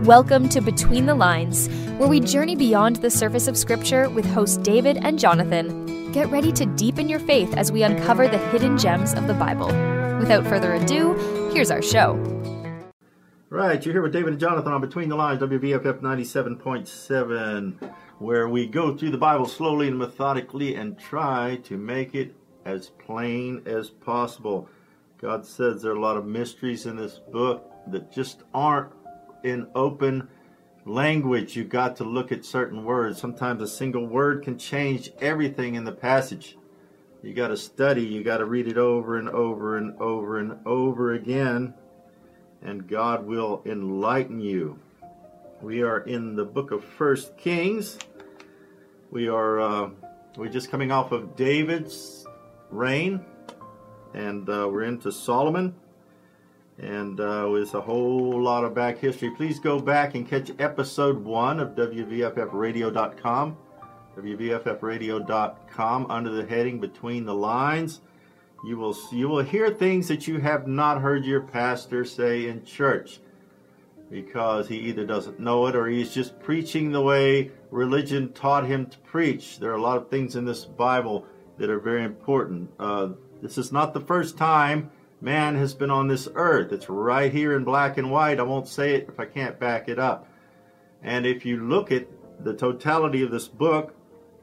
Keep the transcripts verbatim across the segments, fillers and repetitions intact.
Welcome to Between the Lines, where we journey beyond the surface of Scripture with hosts David and Jonathan. Get ready to deepen your faith as we uncover the hidden gems of the Bible. Without further ado, here's our show. Right, you're here with David and Jonathan on Between the Lines, W V F F ninety-seven point seven, where we go through the Bible slowly and methodically and try to make it as plain as possible. God says there are a lot of mysteries in this book that just aren't in open language. You've got to look at certain words. Sometimes a single word can change everything in the passage. You got to study. You got to read it over and over and over and over again, and God will enlighten you. We are in the book of First Kings. We are uh, we're just coming off of David's reign, and uh, we're into Solomon. And uh, there's a whole lot of back history. Please go back and catch episode one of W V F F radio dot com. W V F F radio dot com under the heading Between the Lines. You will you will hear things that you have not heard your pastor say in church, because he either doesn't know it or he's just preaching the way religion taught him to preach. There are a lot of things in this Bible that are very important. Uh, this is not the first time man has been on this earth. It's right here in black and white. I won't say it if I can't back it up. And if you look at the totality of this book,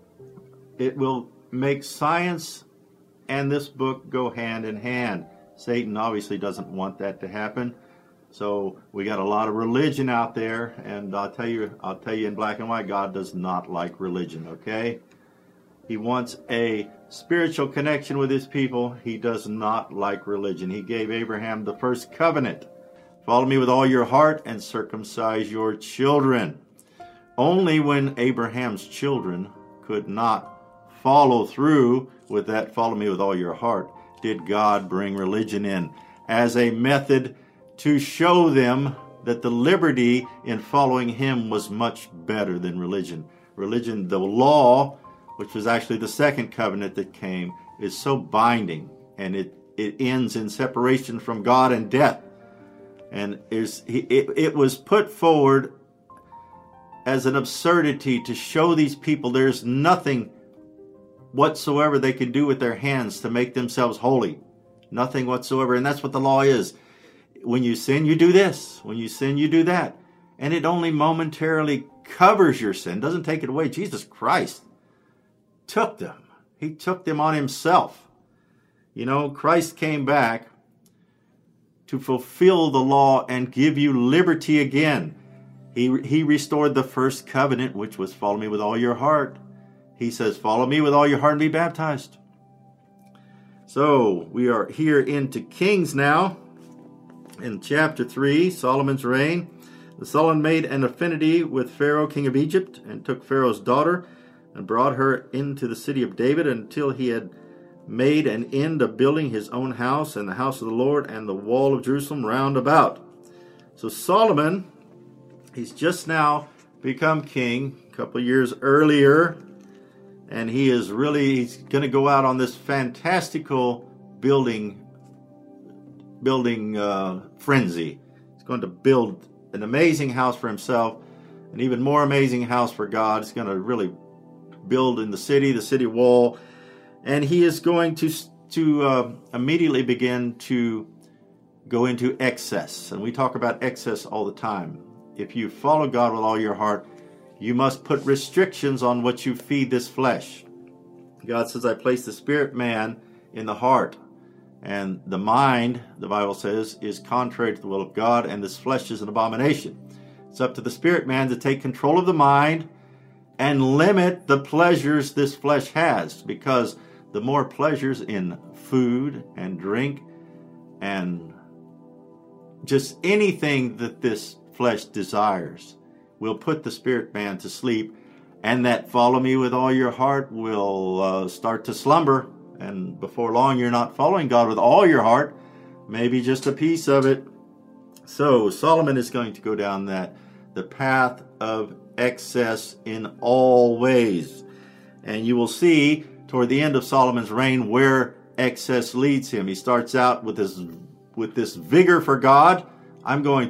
it will make science and this book go hand in hand. Satan obviously doesn't want that to happen. So we got a lot of religion out there, and I'll tell you, I'll tell you in black and white, God does not like religion, okay? He wants a spiritual connection with his people. He does not like religion. He gave Abraham the first covenant. Follow me with all your heart and circumcise your children. Only when Abraham's children could not follow through with that, follow me with all your heart, did God bring religion in as a method to show them that the liberty in following him was much better than religion. Religion, the law, which was actually the second covenant that came, is so binding, and it, it ends in separation from God and death. And is it, it was put forward as an absurdity to show these people there's nothing whatsoever they can do with their hands to make themselves holy. Nothing whatsoever. And that's what the law is. When you sin, you do this. When you sin, you do that. And it only momentarily covers your sin. Doesn't take it away. Jesus Christ took them. He took them on himself. You know, Christ came back to fulfill the law and give you liberty again. He, he restored the first covenant, which was follow me with all your heart. He says, follow me with all your heart and be baptized. So we are here into Kings now. In chapter three, Solomon's reign. Solomon made an affinity with Pharaoh, king of Egypt, and took Pharaoh's daughter and brought her into the city of David until he had made an end of building his own house and the house of the Lord and the wall of Jerusalem round about. So Solomon, he's just now become king a couple years earlier, and he is really, he's going to go out on this fantastical building, building uh, frenzy. He's going to build an amazing house for himself, an even more amazing house for God. He's going to really build in the city, the city wall, and he is going to to uh, immediately begin to go into excess. And we talk about excess all the time. If you follow God with all your heart, you must put restrictions on what you feed this flesh. God says, I place the spirit man in the heart, and the mind, the Bible says, is contrary to the will of God, and this flesh is an abomination. It's up to the spirit man to take control of the mind and limit the pleasures this flesh has, because the more pleasures in food and drink and just anything that this flesh desires will put the spirit man to sleep, and that follow me with all your heart will uh, start to slumber, and before long you're not following God with all your heart, maybe just a piece of it. So Solomon is going to go down that the path of excess in all ways. And you will see toward the end of Solomon's reign where excess leads him. He starts out with this with this vigor for God. I'm going to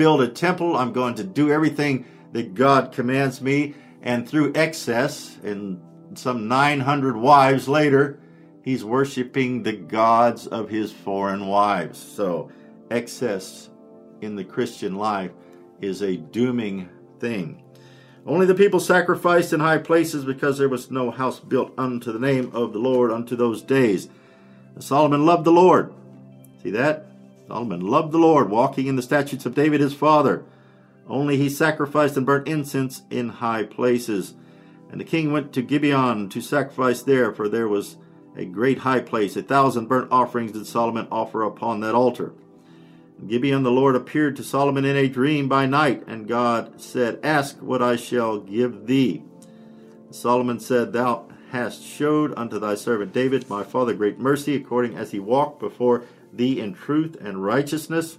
build a temple. I'm going to do everything that God commands me. And through excess, and some nine hundred wives later, he's worshiping the gods of his foreign wives. So excess in the Christian life is a dooming thing. Only the people sacrificed in high places, because there was no house built unto the name of the Lord unto those days. And Solomon loved the Lord. See that? Solomon loved the Lord, walking in the statutes of David his father. Only he sacrificed and burnt incense in high places. And the king went to Gibeon to sacrifice there, for there was a great high place. A thousand burnt offerings did Solomon offer upon that altar. In Gibeon the Lord appeared to Solomon in a dream by night, and God said, Ask what I shall give thee. And Solomon said, Thou hast showed unto thy servant David, my father, great mercy, according as he walked before thee in truth and righteousness.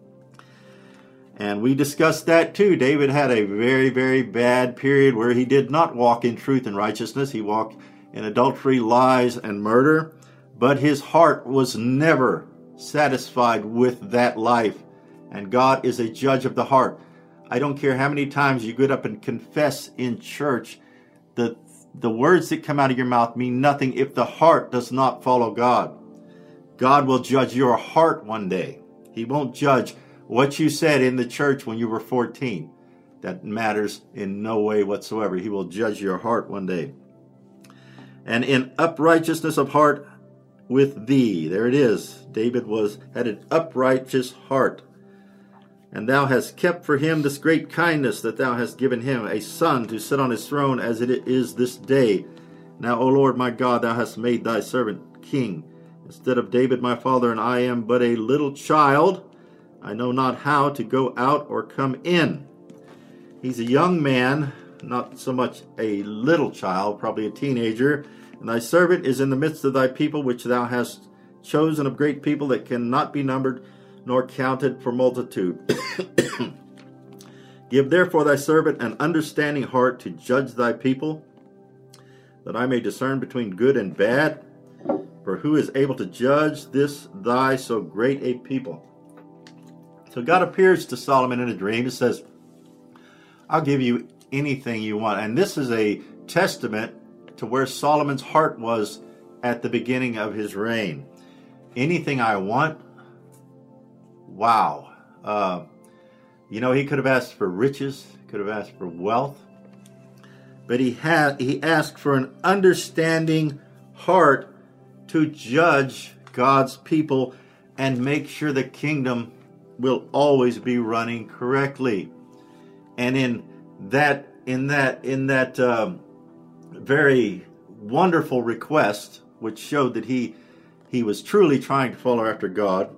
And we discussed that too. David had a very, very bad period where he did not walk in truth and righteousness. He walked in adultery, lies, and murder. But his heart was never satisfied with that life. And God is a judge of the heart. I don't care how many times you get up and confess in church, the, the words that come out of your mouth mean nothing if the heart does not follow God. God will judge your heart one day. He won't judge what you said in the church when you were fourteen. That matters in no way whatsoever. He will judge your heart one day. And in uprightness of heart with thee. There it is. David was had an uprighteous heart. And thou hast kept for him this great kindness, that thou hast given him a son to sit on his throne, as it is this day. Now, O Lord my God, thou hast made thy servant king instead of David my father, and I am but a little child. I know not how to go out or come in. He's a young man, not so much a little child, probably a teenager. And thy servant is in the midst of thy people, which thou hast chosen, of great people that cannot be numbered nor counted for multitude. Give therefore thy servant an understanding heart to judge thy people, that I may discern between good and bad. For who is able to judge this thy so great a people? So God appears to Solomon in a dream and says, I'll give you anything you want. And this is a testament to where Solomon's heart was at the beginning of his reign. Anything I want? Wow. Uh, you know, he could have asked for riches, could have asked for wealth. But he had he asked for an understanding heart to judge God's people and make sure the kingdom will always be running correctly. And in that in that in that um, very wonderful request, which showed that he he was truly trying to follow after God,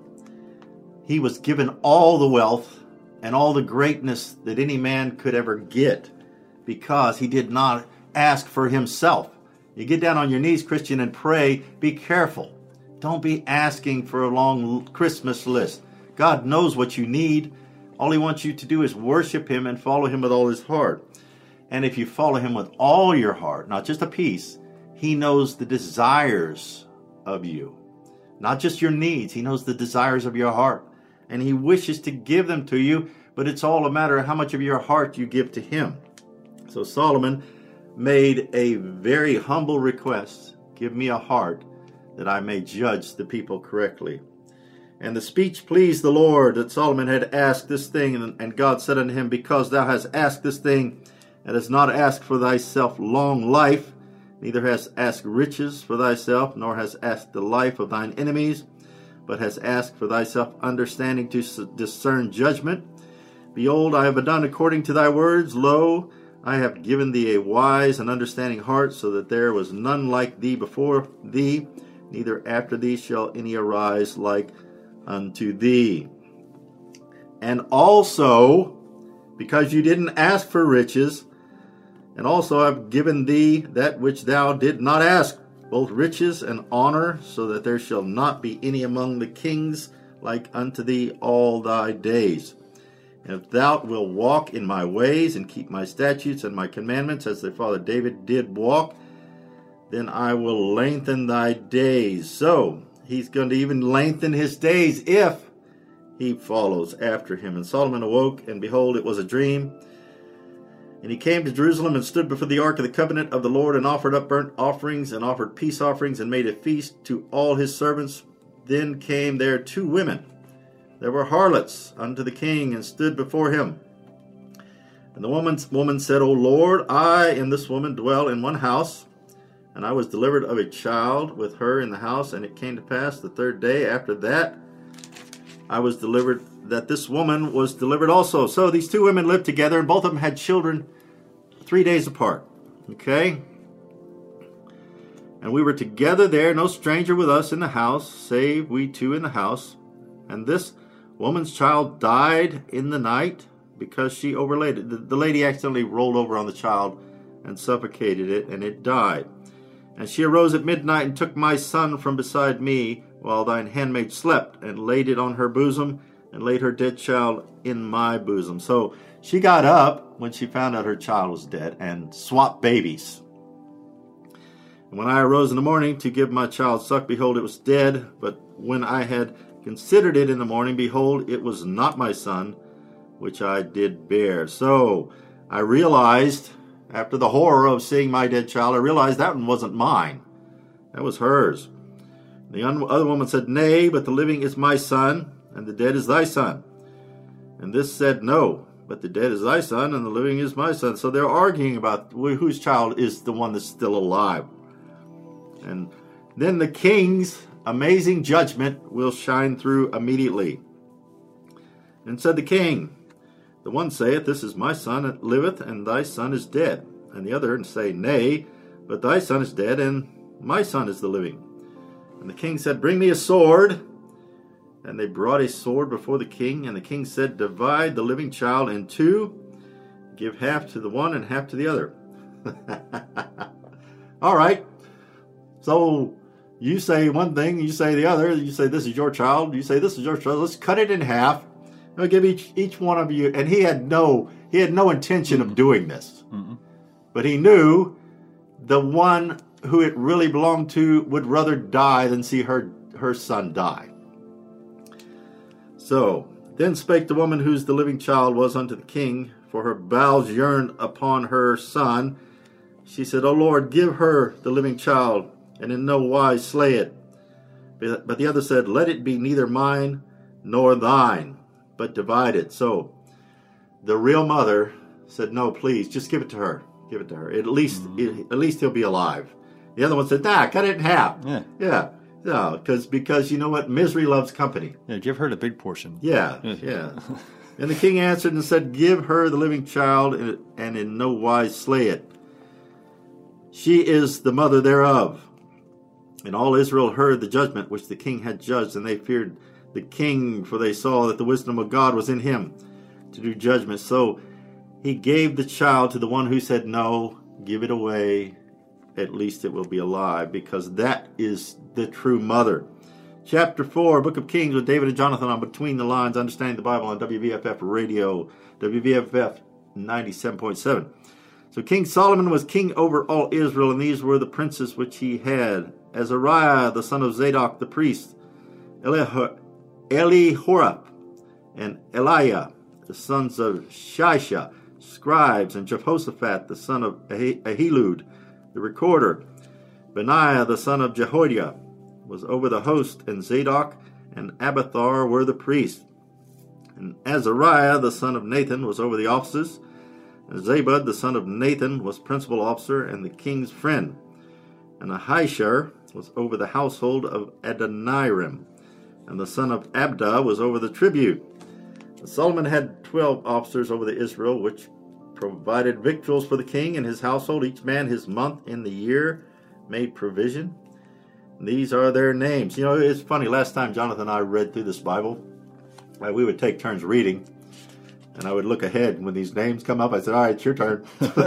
he was given all the wealth and all the greatness that any man could ever get, because he did not ask for himself. You get down on your knees, Christian, and pray. Be careful. Don't be asking for a long Christmas list. God knows what you need. All he wants you to do is worship him and follow him with all his heart. And if you follow him with all your heart, not just a piece, he knows the desires of you. Not just your needs. He knows the desires of your heart. And he wishes to give them to you, but it's all a matter of how much of your heart you give to him. So Solomon made a very humble request. Give me a heart that I may judge the people correctly. And the speech pleased the Lord, that Solomon had asked this thing. And God said unto him, Because thou hast asked this thing, and hast not asked for thyself long life, neither hast asked riches for thyself, nor hast asked the life of thine enemies, but hast asked for thyself understanding to discern judgment. Behold, I have done according to thy words. Lo, I have given thee a wise and understanding heart, so that there was none like thee before thee, neither after thee shall any arise like unto thee. And also, because you didn't ask for riches, and also I've given thee that which thou did not ask, both riches and honor, so that there shall not be any among the kings like unto thee all thy days. And if thou wilt walk in my ways and keep my statutes and my commandments, as thy father David did walk, then I will lengthen thy days. So he's going to even lengthen his days if he follows after him. And Solomon awoke, and behold, it was a dream. And he came to Jerusalem and stood before the ark of the covenant of the Lord, and offered up burnt offerings, and offered peace offerings, and made a feast to all his servants. Then came there two women. There were harlots unto the king, and stood before him. And the woman, woman said, O Lord, I and this woman dwell in one house, and I was delivered of a child with her in the house. And it came to pass the third day after that I was delivered, that this woman was delivered also. So these two women lived together, and both of them had children three days apart. Okay? And we were together there, no stranger with us in the house, save we two in the house. And this woman's child died in the night, because she overlaid it. The, the lady accidentally rolled over on the child and suffocated it, and it died. And she arose at midnight, and took my son from beside me, while thine handmaid slept, and laid it on her bosom, and laid her dead child in my bosom. So she got up when she found out her child was dead, and swapped babies. And when I arose in the morning to give my child suck, behold, it was dead. But when I had considered it in the morning, behold, it was not my son, which I did bear. So I realized, after the horror of seeing my dead child, I realized that one wasn't mine. That was hers. The other woman said, Nay, but the living is my son, and the dead is thy son. And this said, No, but the dead is thy son, and the living is my son. So they're arguing about whose child is the one that's still alive. And then the king's amazing judgment will shine through immediately. And said the king, The one saith, This is my son that liveth, and thy son is dead. And the other say, Nay, but thy son is dead, and my son is the living. And the king said, Bring me a sword. And they brought a sword before the king. And the king said, Divide the living child in two. Give half to the one and half to the other. All right. So you say one thing, you say the other. You say, This is your child. You say, This is your child. Let's cut it in half. I'll give each each one of you. And he had no he had no intention mm-hmm. of doing this. Mm-hmm. But he knew the one who it really belonged to would rather die than see her, her son die. So, then spake the woman whose the living child was unto the king, for her bowels yearned upon her son. She said, O Lord, give her the living child, and in no wise slay it. But the other said, Let it be neither mine nor thine, but divide it. So, the real mother said, No, please, just give it to her. Give it to her. At least, mm-hmm. at least he'll be alive. The other one said, Nah, cut it in half. Yeah. Yeah. No, because because you know what? Misery loves company. Yeah, give her the big portion. Yeah, yeah. And the king answered and said, Give her the living child, and in no wise slay it. She is the mother thereof. And all Israel heard the judgment which the king had judged, and they feared the king, for they saw that the wisdom of God was in him to do judgment. So he gave the child to the one who said, No, give it away. At least it will be alive, because that is the true mother. Chapter four, Book of Kings, with David and Jonathan on Between the Lines, Understanding the Bible on W V F F Radio, W V F F ninety-seven point seven. So King Solomon was king over all Israel, and these were the princes which he had: Azariah, the son of Zadok the priest, Elihor, Elihorap, and Eliah, the sons of Shisha, scribes, and Jehoshaphat, the son of Ahilud, the recorder. Benaiah, the son of Jehoiada, was over the host, and Zadok and Abiathar were the priests. And Azariah, the son of Nathan, was over the offices. And Zabud, the son of Nathan, was principal officer and the king's friend. And Ahishar was over the household of Adoniram. And the son of Abda was over the tribute. And Solomon had twelve officers over the Israel, which provided victuals for the king and his household, each man his month in the year made provision. And these are their names. You know, it's funny, last time Jonathan and I read through this Bible, uh, we would take turns reading, and I would look ahead, and when these names come up, I said, all right, it's your turn.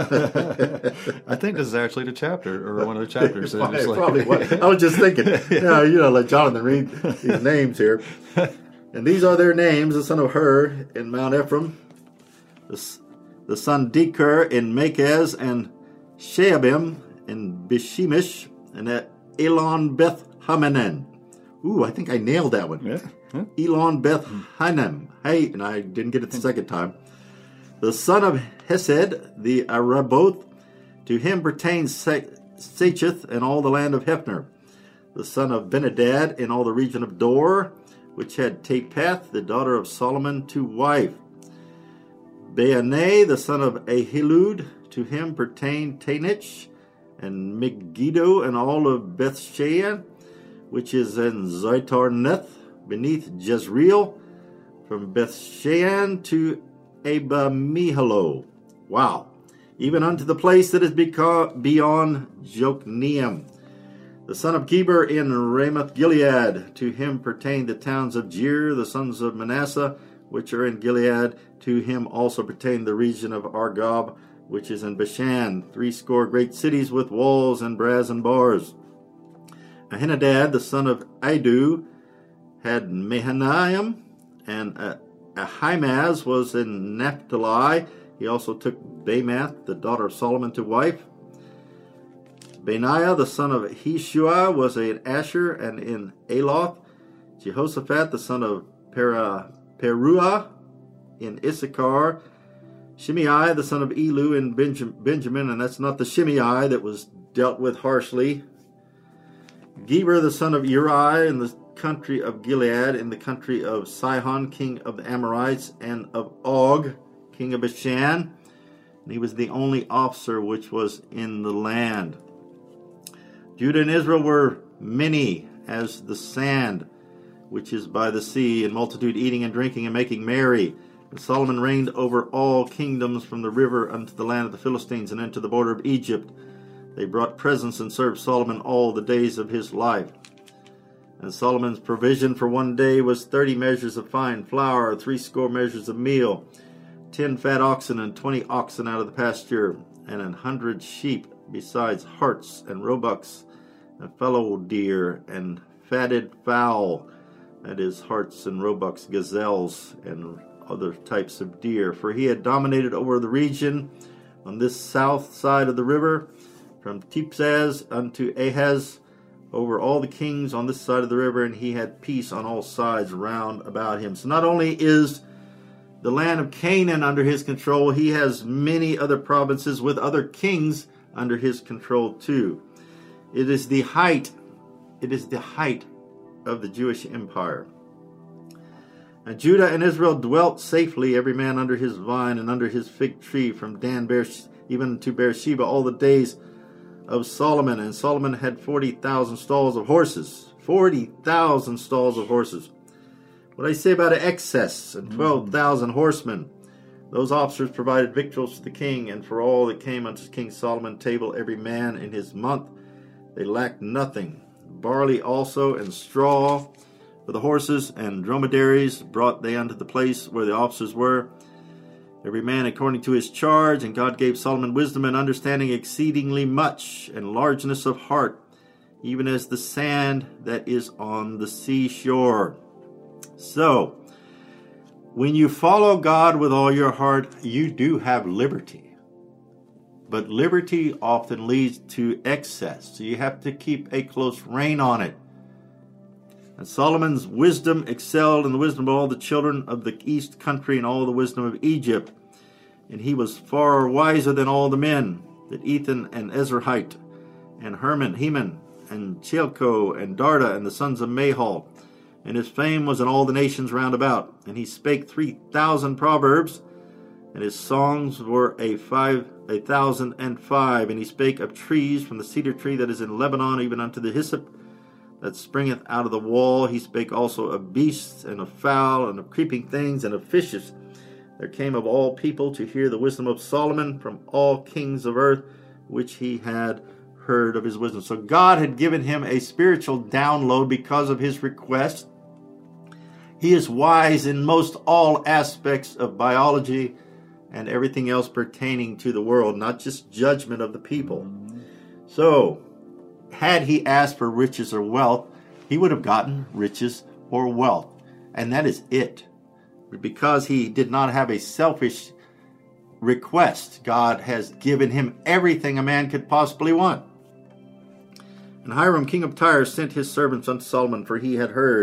I think this is actually the chapter, or one of the chapters. probably, like... probably was. I was just thinking, yeah. you know, you know, let Jonathan read these names here. And these are their names: the son of Hur in Mount Ephraim, the the son Deker in Makaz, and Sheabim in Bishemish, and at Elon Beth Hamanen. Ooh, I think I nailed that one. Yeah. Hmm? Elon Beth Hanem. Hey, and I didn't get it the second time. The son of Hesed, the Araboth. To him pertains Sacheth and all the land of Hephner. The son of Benadad in all the region of Dor, which had Tapeth, the daughter of Solomon, to wife. Baanai, the son of Ahilud, to him pertained Tanich, and Megiddo, and all of Bethshean, which is in Zaitarneth, beneath Jezreel, from Bethshean to Abamihalo. Wow. Even unto the place that is beyond Jokneam. The son of Geber in Ramoth Gilead, to him pertained the towns of Jir, the sons of Manasseh, which are in Gilead. To him also pertained the region of Argob, which is in Bashan, threescore great cities with walls and brazen bars. Ahinadad, the son of Idu, had Mahanaim, and Ahimaaz was in Naphtali. He also took Bamath, the daughter of Solomon, to wife. Benaiah, the son of Heshua, was in Asher and in Aloth. Jehoshaphat, the son of Pera, Peruah, in Issachar. Shimei, the son of Elu, in Benjamin, and that's not the Shimei that was dealt with harshly. Geber, the son of Uri, in the country of Gilead, in the country of Sihon, king of the Amorites, and of Og, king of Bashan. And he was the only officer which was in the land. Judah and Israel were many as the sand which is by the sea, and multitude eating and drinking and making merry. And Solomon reigned over all kingdoms from the river unto the land of the Philistines and into the border of Egypt. They brought presents and served Solomon all the days of his life. And Solomon's provision for one day was thirty measures of fine flour, threescore measures of meal, ten fat oxen and twenty oxen out of the pasture, and an hundred sheep, besides harts and roebucks, and fallow deer, and fatted fowl, that is, harts and roebucks, gazelles, and other types of deer. For he had dominated over the region on this south side of the river, from Tipsaz unto Ahaz, over all the kings on this side of the river, and he had peace on all sides round about him. So not only is the land of Canaan under his control, he has many other provinces with other kings under his control too. It is the height, it is the height of the Jewish empire. And Judah and Israel dwelt safely, every man under his vine and under his fig tree, from Dan Beersh- even to Beersheba, all the days of Solomon. And Solomon had forty thousand stalls of horses. Forty thousand stalls of horses. What I say about an excess, and twelve thousand horsemen. Those officers provided victuals to the king, and for all that came unto King Solomon table, every man in his month. They lacked nothing. Barley also and straw for the horses, and dromedaries brought they unto the place where the officers were, every man according to his charge. And God gave Solomon wisdom and understanding exceedingly much, and largeness of heart, even as the sand that is on the seashore. So, when you follow God with all your heart, you do have liberty. But liberty often leads to excess, so you have to keep a close rein on it. And Solomon's wisdom excelled in the wisdom of all the children of the east country and all the wisdom of Egypt. And he was far wiser than all the men, that Ethan and Ezrahite, and Herman, Heman, and Chelko, and Darda, and the sons of Mahal. And his fame was in all the nations round about. And he spake three thousand proverbs, and his songs were a five a thousand and five. And he spake of trees, from the cedar tree that is in Lebanon, even unto the hyssop that springeth out of the wall. He spake also of beasts, and of fowl, and of creeping things, and of fishes. There came of all people to hear the wisdom of Solomon, from all kings of earth, which he had heard of his wisdom. So God had given him a spiritual download because of his request. He is wise in most all aspects of biology and everything else pertaining to the world, not just judgment of the people. So, had he asked for riches or wealth, he would have gotten riches or wealth. And that is it. Because he did not have a selfish request, God has given him everything a man could possibly want. And Hiram, king of Tyre, sent his servants unto Solomon, for he had heard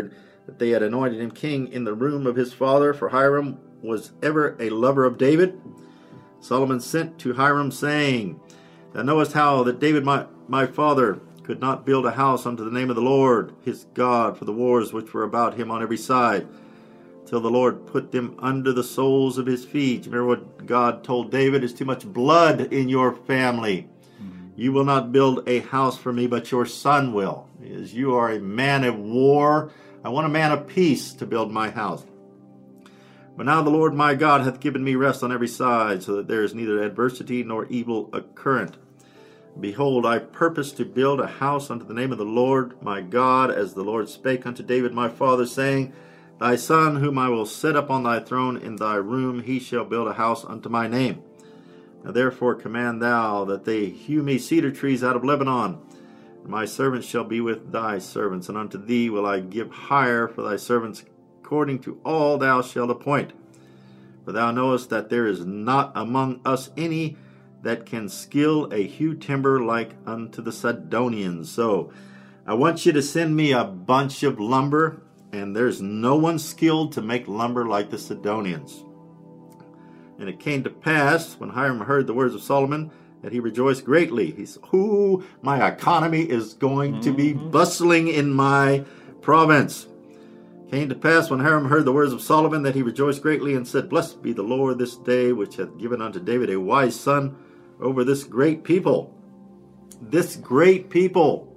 that they had anointed him king in the room of his father, for Hiram was ever a lover of David. Solomon sent to Hiram, saying, Thou knowest how that David my, my father could not build a house unto the name of the Lord his God for the wars which were about him on every side, till the Lord put them under the soles of his feet. Remember what God told David? There's too much blood in your family. Mm-hmm. You will not build a house for me, but your son will. As you are a man of war, I want a man of peace to build my house. But now the Lord my God hath given me rest on every side, so that there is neither adversity nor evil occurrent. Behold, I purpose to build a house unto the name of the Lord my God, as the Lord spake unto David my father, saying, Thy son, whom I will set up on thy throne in thy room, he shall build a house unto my name. Now therefore command thou that they hew me cedar trees out of Lebanon, and my servants shall be with thy servants, and unto thee will I give hire for thy servants, according to all thou shalt appoint. For thou knowest that there is not among us any that can skill a hew timber like unto the Sidonians. So I want you to send me a bunch of lumber, and there's no one skilled to make lumber like the Sidonians. And it came to pass, when Hiram heard the words of Solomon, that he rejoiced greatly. He said, Ooh, my economy is going mm-hmm. to be bustling in my province. Came to pass, when Hiram heard the words of Solomon, that he rejoiced greatly, and said, Blessed be the Lord this day, which hath given unto David a wise son over this great people. This great people.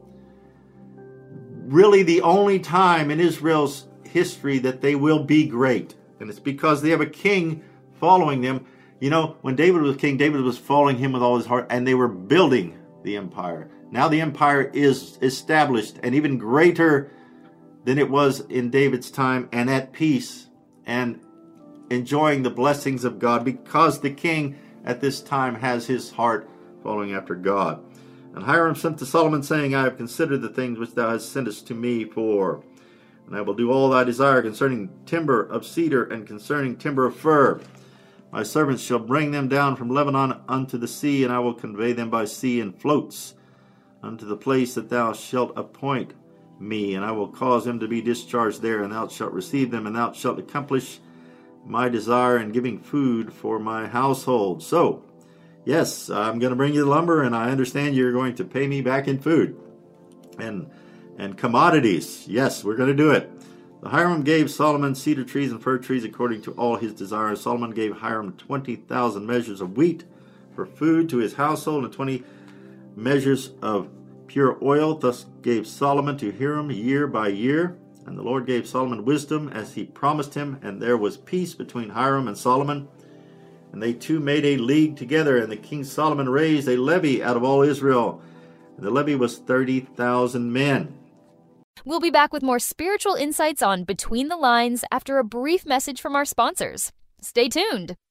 Really the only time in Israel's history that they will be great. And it's because they have a king following them. You know, when David was king, David was following him with all his heart, and they were building the empire. Now the empire is established and even greater than it was in David's time, and at peace and enjoying the blessings of God, because the king at this time has his heart following after God. And Hiram sent to Solomon, saying, I have considered the things which thou hast sentest to me for, and I will do all thy desire concerning timber of cedar and concerning timber of fir. My servants shall bring them down from Lebanon unto the sea, and I will convey them by sea in floats unto the place that thou shalt appoint me, and I will cause them to be discharged there, and thou shalt receive them, and thou shalt accomplish my desire in giving food for my household. So, yes, I'm going to bring you the lumber, and I understand you're going to pay me back in food and and commodities. Yes, we're going to do it. The Hiram gave Solomon cedar trees and fir trees according to all his desires. Solomon gave Hiram twenty thousand measures of wheat for food to his household, and twenty measures of pure oil. Thus gave Solomon to Hiram year by year. And the Lord gave Solomon wisdom as he promised him, and there was peace between Hiram and Solomon. And they two made a league together, and the king Solomon raised a levy out of all Israel. And the levy was thirty thousand men. We'll be back with more spiritual insights on Between the Lines after a brief message from our sponsors. Stay tuned.